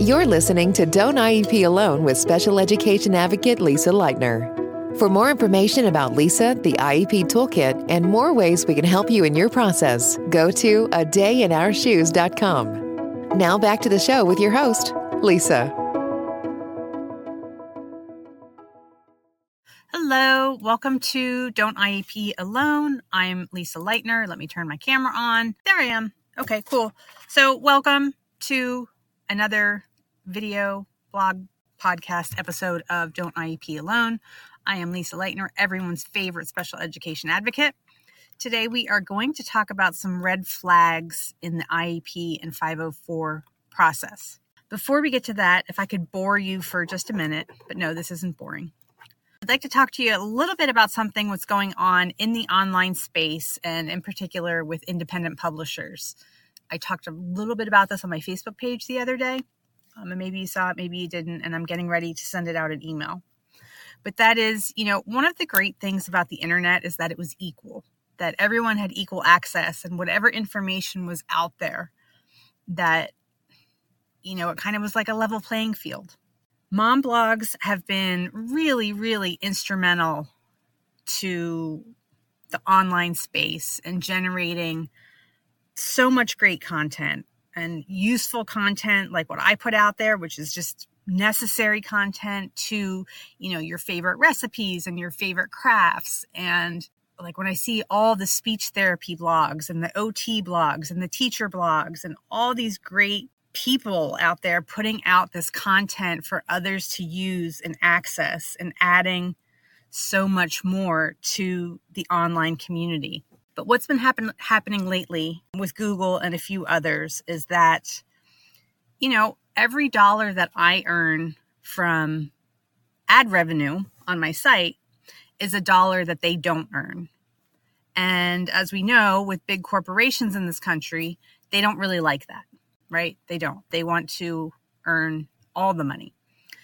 You're listening to Don't IEP Alone with Special Education Advocate Lisa Leitner. For more information about Lisa, the IEP Toolkit, and more ways we can help you in your process, go to adayinourshoes.com. Now back to the show with your host, Lisa. Hello, welcome to Don't IEP Alone. I'm Lisa Leitner. Let me turn my camera on. There I am. Okay, cool. So welcome to another video, blog, podcast episode of Don't IEP Alone. I am Lisa Leitner, everyone's favorite special education advocate. Today we are going to talk about some red flags in the IEP and 504 process. Before we get to that, if I could bore you for just a minute, but no, this isn't boring. I'd like to talk to you a little bit about something that's going on in the online space and in particular with independent publishers. I talked a little bit about this on my Facebook page the other day. And maybe you saw it, maybe you didn't, and I'm getting ready to send it out an email. But that is, one of the great things about the internet is that it was equal, that everyone had equal access and whatever information was out there, that, it kind of was like a level playing field. Mom blogs have been really, really instrumental to the online space and generating so much great content and useful content like what I put out there, which is just necessary content to, your favorite recipes and your favorite crafts. And like when I see all the speech therapy blogs and the OT blogs and the teacher blogs and all these great people out there putting out this content for others to use and access and adding so much more to the online community. But what's been happening lately with Google and a few others is that, every dollar that I earn from ad revenue on my site is a dollar that they don't earn. And as we know, with big corporations in this country, they don't really like that. Right? They don't. They want to earn all the money.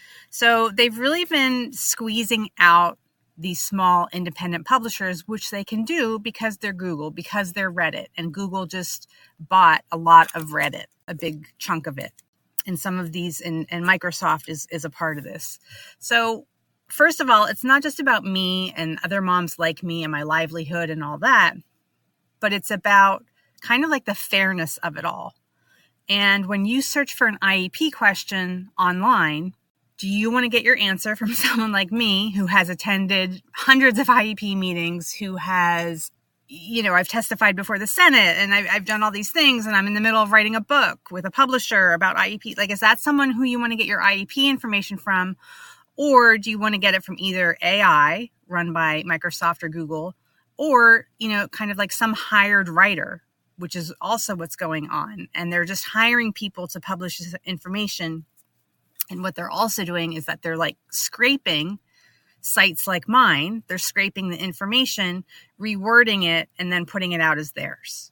So they've really been squeezing out these small independent publishers, which they can do because they're Google, because they're Reddit. And Google just bought a lot of Reddit, a big chunk of it. And some of these, and Microsoft is a part of this. So first of all, it's not just about me and other moms like me and my livelihood and all that, but it's about kind of like the fairness of it all. And when you search for an IEP question online, do you want to get your answer from someone like me who has attended hundreds of IEP meetings, who has, I've testified before the Senate and I've done all these things and I'm in the middle of writing a book with a publisher about IEP. Like, is that someone who you want to get your IEP information from? Or do you want to get it from either AI run by Microsoft or Google, or, kind of like some hired writer, which is also what's going on. And they're just hiring people to publish this information. And what they're also doing is that they're like scraping sites like mine. They're scraping the information, rewording it, and then putting it out as theirs.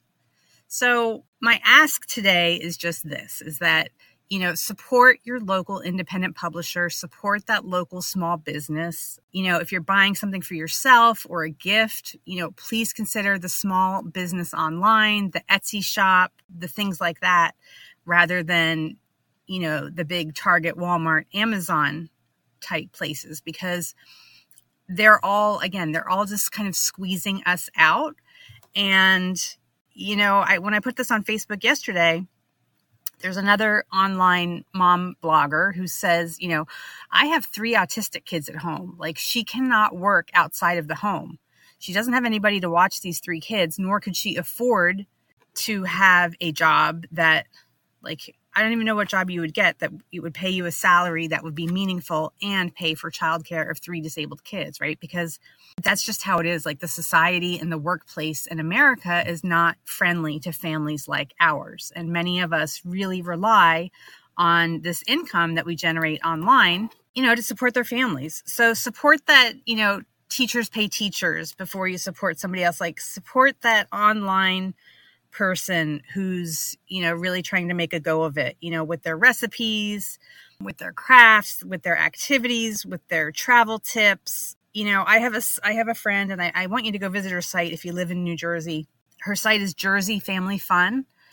So my ask today is just this, is that, support your local independent publisher, support that local small business. If you're buying something for yourself or a gift, please consider the small business online, the Etsy shop, the things like that, rather than, the big Target, Walmart, Amazon type places, because they're all just kind of squeezing us out. And, when I put this on Facebook yesterday, there's another online mom blogger who says, I have 3 autistic kids at home. Like, she cannot work outside of the home. She doesn't have anybody to watch these 3 kids, nor could she afford to have a job that, like, I don't even know what job you would get that it would pay you a salary that would be meaningful and pay for childcare of 3 disabled kids, right? Because that's just how it is. Like, the society and the workplace in America is not friendly to families like ours. And many of us really rely on this income that we generate online, to support their families. So support that, teachers pay teachers before you support somebody else. Like, support that online person who's, really trying to make a go of it, with their recipes, with their crafts, with their activities, with their travel tips. I have a friend, and I want you to go visit her site if you live in New Jersey. Her site is Jersey Family Fun.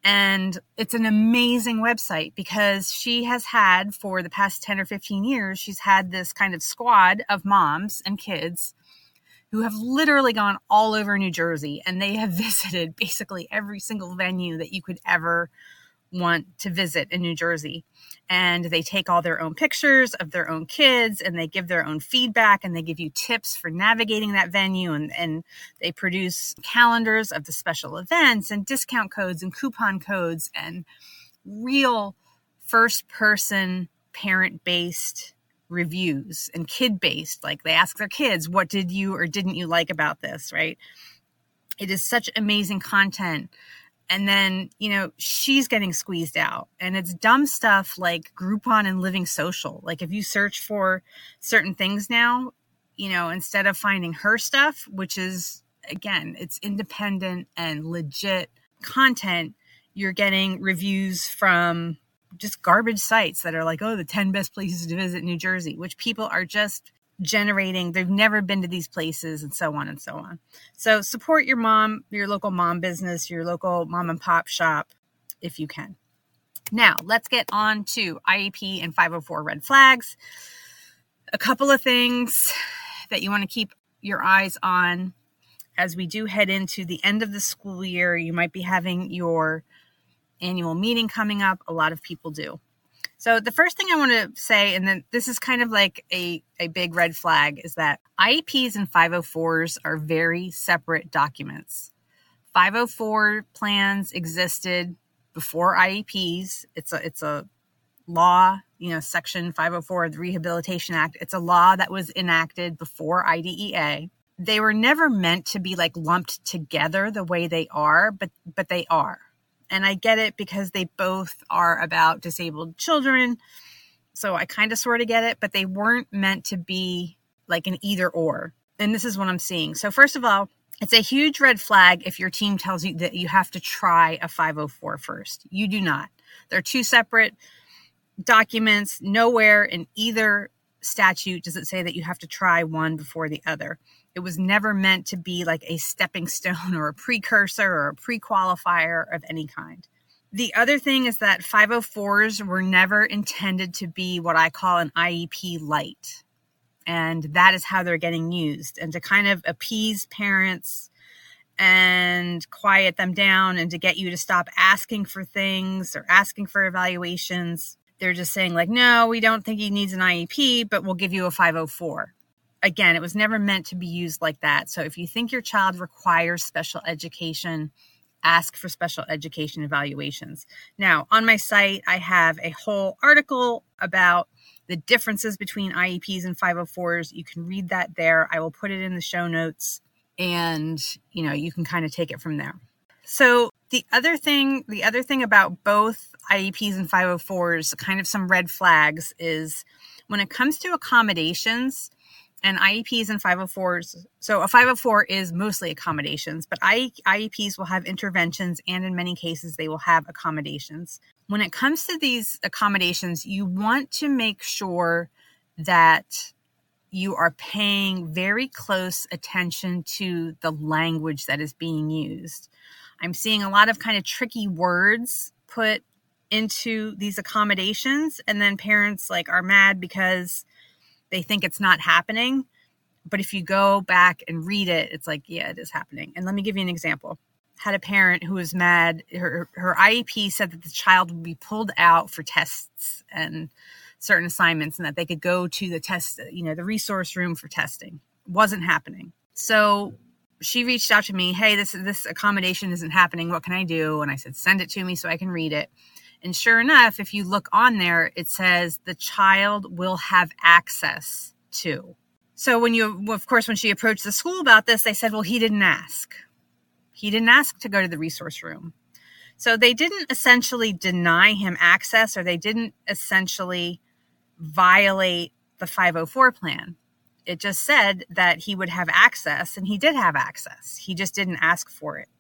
And it's an amazing website because she has had, for the past 10 or 15 years, she's had this kind of squad of moms and kids who have literally gone all over New Jersey, and they have visited basically every single venue that you could ever want to visit in New Jersey. And they take all their own pictures of their own kids, and they give their own feedback, and they give you tips for navigating that venue. And they produce calendars of the special events and discount codes and coupon codes and real first person parent based reviews and kid based. Like, they ask their kids, what did you or didn't you like about this, right? It is such amazing content. And then, she's getting squeezed out, and it's dumb stuff like Groupon and Living Social. Like, if you search for certain things now, instead of finding her stuff, which is, again, it's independent and legit content, you're getting reviews from just garbage sites that are like, oh, the 10 best places to visit in New Jersey, which people are just generating. They've never been to these places, and so on and so on. So support your mom, your local mom business, your local mom and pop shop if you can. Now let's get on to IEP and 504 red flags. A couple of things that you want to keep your eyes on as we do head into the end of the school year. You might be having your annual meeting coming up. A lot of people do. So the first thing I want to say, and then this is kind of like a big red flag, is that IEPs and 504s are very separate documents. 504 plans existed before IEPs. It's a law, Section 504 of the Rehabilitation Act. It's a law that was enacted before IDEA. They were never meant to be like lumped together the way they are, but they are. And I get it because they both are about disabled children. So I kind of sort of get it, but they weren't meant to be like an either or. And this is what I'm seeing. So first of all, it's a huge red flag if your team tells you that you have to try a 504 first. You do not. They're two separate documents. Nowhere in either statute does it say that you have to try one before the other. It was never meant to be like a stepping stone or a precursor or a pre-qualifier of any kind. The other thing is that 504s were never intended to be what I call an IEP light. And that is how they're getting used, and to kind of appease parents and quiet them down and to get you to stop asking for things or asking for evaluations. They're just saying like, no, we don't think he needs an IEP, but we'll give you a 504. Again, it was never meant to be used like that. So if you think your child requires special education, ask for special education evaluations. Now, on my site, I have a whole article about the differences between IEPs and 504s. You can read that there. I will put it in the show notes, and you can kind of take it from there. So the other thing about both IEPs and 504s, kind of some red flags, is when it comes to accommodations and IEPs and 504s. So a 504 is mostly accommodations, but IEPs will have interventions, and in many cases they will have accommodations. When it comes to these accommodations, you want to make sure that you are paying very close attention to the language that is being used. I'm seeing a lot of kind of tricky words put into these accommodations, and then parents are mad because they think it's not happening. But if you go back and read it, it's like, yeah, it is happening. And let me give you an example. Had a parent who was mad. Her IEP said that the child would be pulled out for tests and certain assignments, and that they could go to the test, the resource room for testing. Wasn't happening. So she reached out to me, hey, this accommodation isn't happening. What can I do? And I said, send it to me so I can read it. And sure enough, if you look on there, it says the child will have access to. So when she approached the school about this, they said, well, he didn't ask. He didn't ask to go to the resource room. So they didn't essentially deny him access, or they didn't essentially violate the 504 plan. It just said that he would have access, and he did have access. He just didn't ask for it.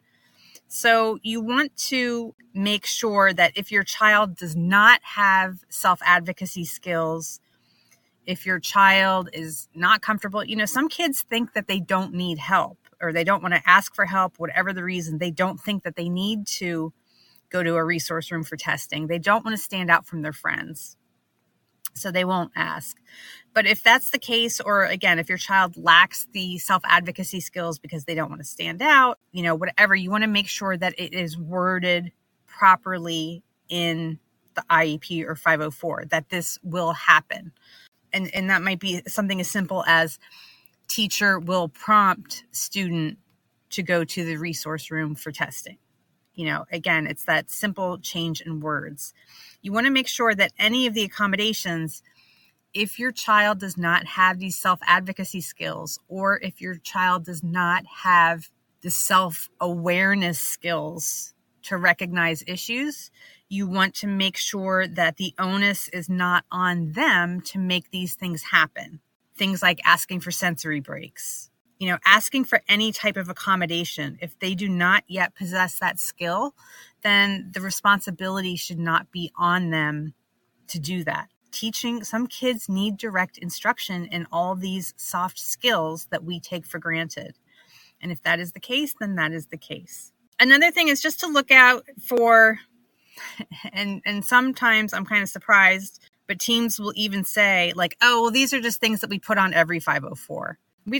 So you want to make sure that if your child does not have self-advocacy skills, if your child is not comfortable, some kids think that they don't need help, or they don't want to ask for help, whatever the reason. They don't think that they need to go to a resource room for testing. They don't want to stand out from their friends, so they won't ask. But if that's the case, or again, if your child lacks the self-advocacy skills because they don't want to stand out, whatever, you want to make sure that it is worded properly in the IEP or 504, that this will happen. And that might be something as simple as teacher will prompt student to go to the resource room for testing. Again, it's that simple change in words. You want to make sure that any of the accommodations, if your child does not have these self-advocacy skills, or if your child does not have the self-awareness skills to recognize issues, you want to make sure that the onus is not on them to make these things happen. Things like asking for sensory breaks, asking for any type of accommodation. If they do not yet possess that skill, then the responsibility should not be on them to do that. Some kids need direct instruction in all these soft skills that we take for granted. And if that is the case, then that is the case. Another thing is just to look out for, and sometimes I'm kind of surprised, but teams will even say like, oh, well, these are just things that we put on every 504. We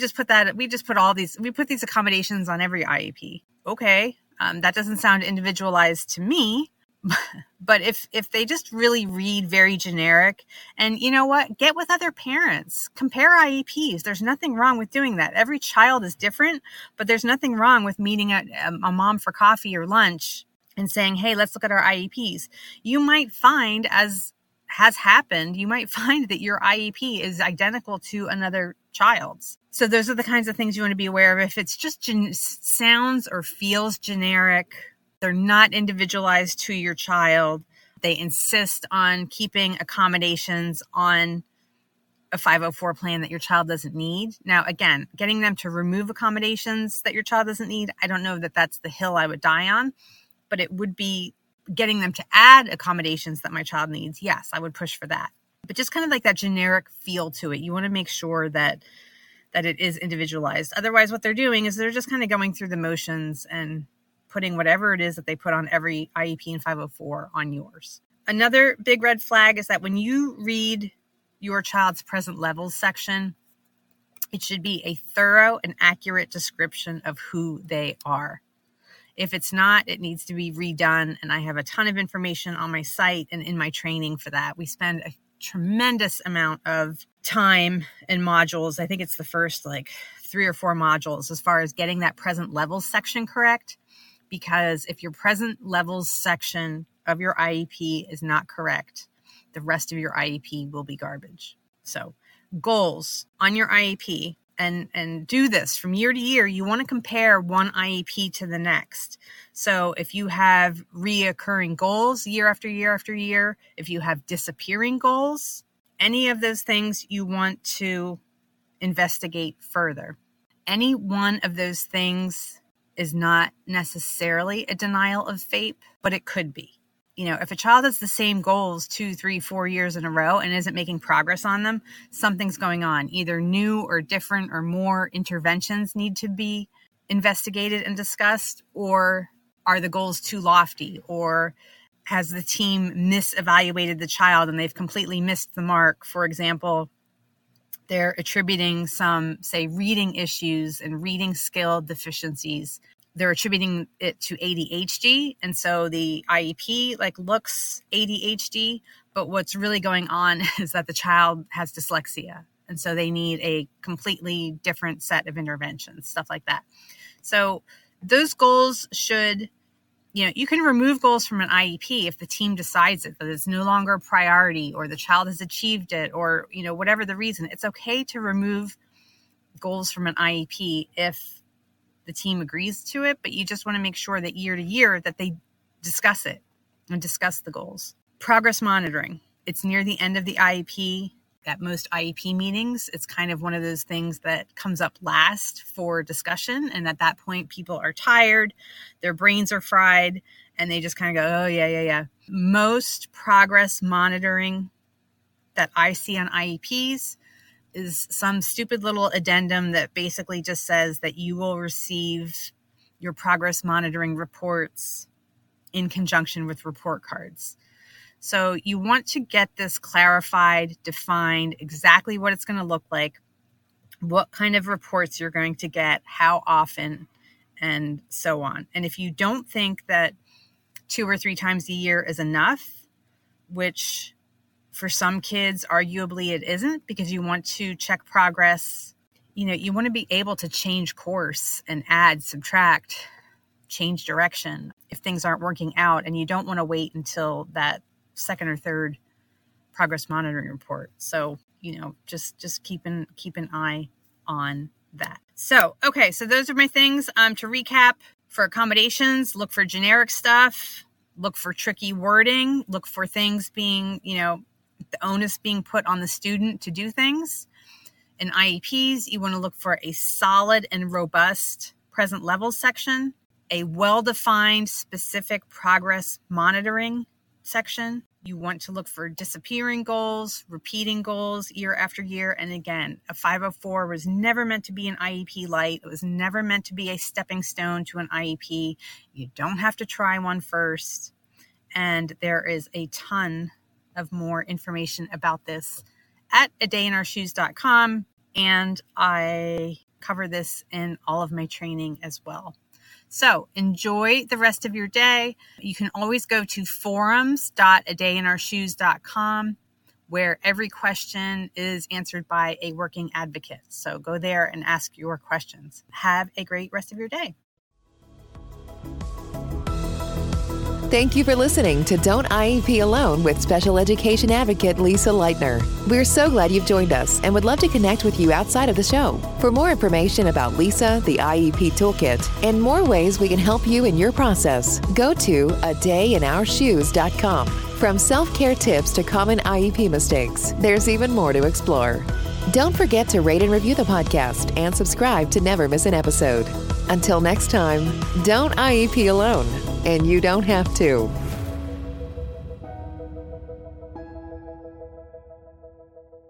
put these accommodations on every IEP. Okay. That doesn't sound individualized to me. But if they just really read very generic, and you know what, get with other parents, compare IEPs. There's nothing wrong with doing that. Every child is different, but there's nothing wrong with meeting a mom for coffee or lunch and saying, hey, let's look at our IEPs. You might find, as has happened, that your IEP is identical to another child's. So those are the kinds of things you want to be aware of. If it's just sounds or feels generic, they're not individualized to your child, they insist on keeping accommodations on a 504 plan that your child doesn't need. Now, again, getting them to remove accommodations that your child doesn't need, I don't know that that's the hill I would die on, but it would be getting them to add accommodations that my child needs. Yes, I would push for that. But just kind of like that generic feel to it. You want to make sure that it is individualized. Otherwise, what they're doing is they're just kind of going through the motions and putting whatever it is that they put on every IEP and 504 on yours. Another big red flag is that when you read your child's present levels section, it should be a thorough and accurate description of who they are. If it's not, it needs to be redone. And I have a ton of information on my site and in my training for that. We spend a tremendous amount of time and modules. I think it's the first 3 or 4 modules as far as getting that present levels section correct. Because if your present levels section of your IEP is not correct, the rest of your IEP will be garbage. So goals on your IEP, and do this from year to year. You want to compare one IEP to the next. So if you have reoccurring goals year after year after year, if you have disappearing goals, any of those things you want to investigate further. Any one of those things is not necessarily a denial of FAPE, but it could be. If a child has the same goals 2, 3, 4 years in a row and isn't making progress on them, something's going on. Either new or different or more interventions need to be investigated and discussed, or are the goals too lofty, or has the team misevaluated the child and they've completely missed the mark. For example, they're attributing some, say, reading issues and reading skill deficiencies. They're attributing it to ADHD. And so the IEP looks ADHD, but what's really going on is that the child has dyslexia. And so they need a completely different set of interventions, stuff like that. So those goals should, you can remove goals from an IEP if the team decides that it's no longer a priority, or the child has achieved it, or, whatever the reason. It's okay to remove goals from an IEP if the team agrees to it, but you just want to make sure that year to year that they discuss it and discuss the goals. Progress monitoring. It's near the end of the IEP. At most IEP meetings, it's kind of one of those things that comes up last for discussion. And at that point, people are tired, their brains are fried, and they just kind of go, oh, yeah. Most progress monitoring that I see on IEPs is some stupid little addendum that basically just says that you will receive your progress monitoring reports in conjunction with report cards. So you want to get this clarified, defined, exactly what it's going to look like, what kind of reports you're going to get, how often, and so on. And if you don't think that 2 or 3 times a year is enough, which for some kids, arguably it isn't, because you want to check progress. You want to be able to change course and add, subtract, change direction if things aren't working out, and you don't want to wait until that second or third progress monitoring report. So, just keep an eye on that. So, okay, so those are my things. To recap, for accommodations, look for generic stuff, look for tricky wording, look for things being, the onus being put on the student to do things. In IEPs, you want to look for a solid and robust present levels section, a well-defined specific progress monitoring section. You want to look for disappearing goals, repeating goals year after year. And again, a 504 was never meant to be an IEP light. It was never meant to be a stepping stone to an IEP. You don't have to try one first. And there is a ton of more information about this at adayinourshoes.com. And I cover this in all of my training as well. So enjoy the rest of your day. You can always go to forums.adayinourshoes.com, where every question is answered by a working advocate. So go there and ask your questions. Have a great rest of your day. Thank you for listening to Don't IEP Alone with special education advocate Lisa Leitner. We're so glad you've joined us and would love to connect with you outside of the show. For more information about Lisa, the IEP Toolkit, and more ways we can help you in your process, go to adayinourshoes.com. From self-care tips to common IEP mistakes, there's even more to explore. Don't forget to rate and review the podcast and subscribe to never miss an episode. Until next time, don't IEP alone, and you don't have to.